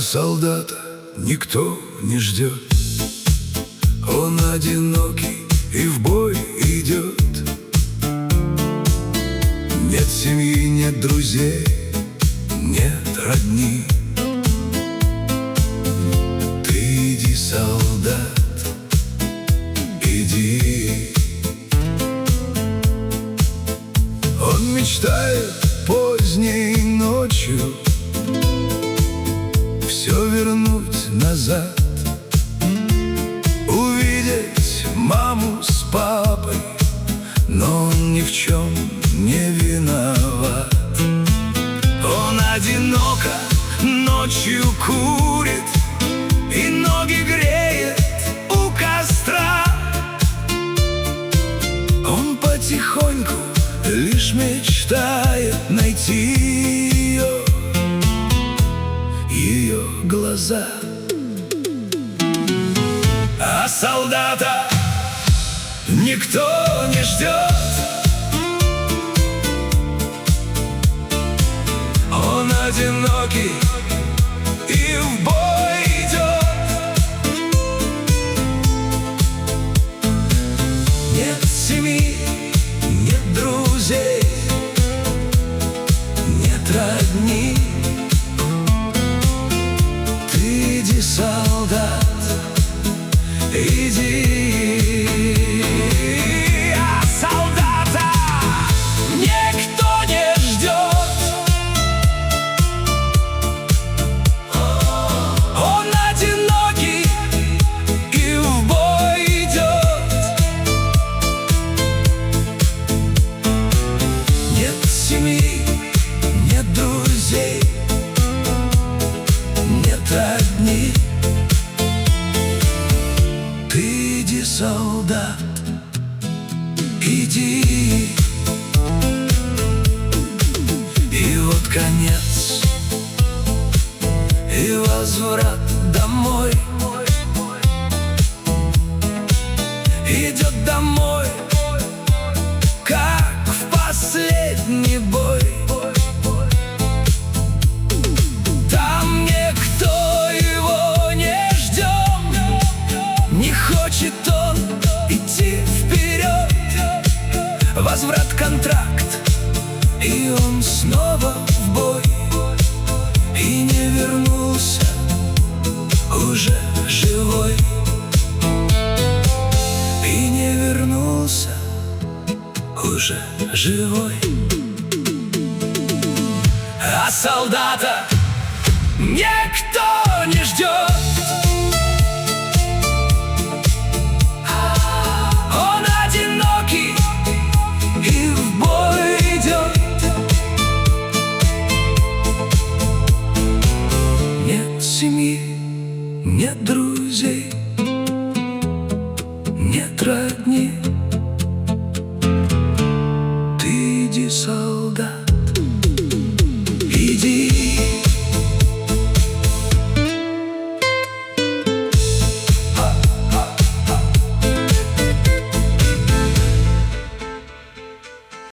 солдата никто не ждет. Он одинокий и в бой идет. Нет семьи, нет друзей, нет родни. Ты иди, солдат, иди. Он мечтает поздней ночью все вернуть назад, увидеть маму с папой, но он ни в чем не виноват. Он одиноко ночью курит и ноги греет у костра. Он потихоньку лишь мечтает найти ее глаза. А солдата никто не ждет. Он одинокий и в бой идет. Нет семьи, нет друзей, нет родни. Ты иди, солдат, иди. А солдата никто не ждет. Он одинокий и в бой идет. Нет семьи, нет друзей, нет родни. Ты иди, солдат, иди. И вот конец, и возврат домой. Идет домой, как в последний бой. Там никто его не ждет, не хочет он идти вперед. Возврат, контракт, и он снова в бой. И не вернулся уже живой. И не вернулся уже живой. А солдата никто не ждет. Он одинокий и в бой идет. Нет семьи, нет друзей, нет родни. Ты иди, солдат,